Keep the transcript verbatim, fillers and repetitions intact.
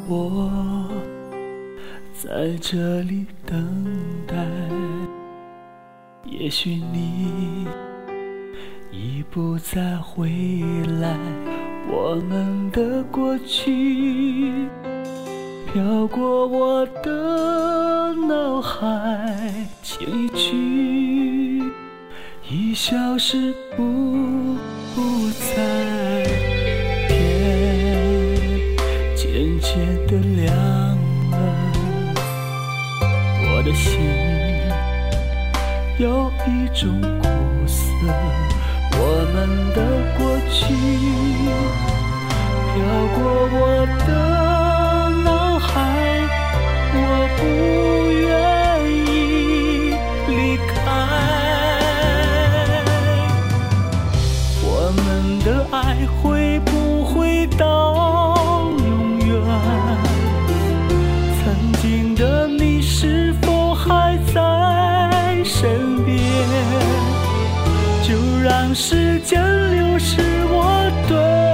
我在这里等待，也许你已不再回来，我们的过去飘过我的脑海，情一去已消失不不在，天渐渐的亮了，我的心有一种苦涩，我们的过去飘过我的脑海，我不愿意离开，我们的爱会不会到永远？曾经的你是否还在身边？就让时间流逝我对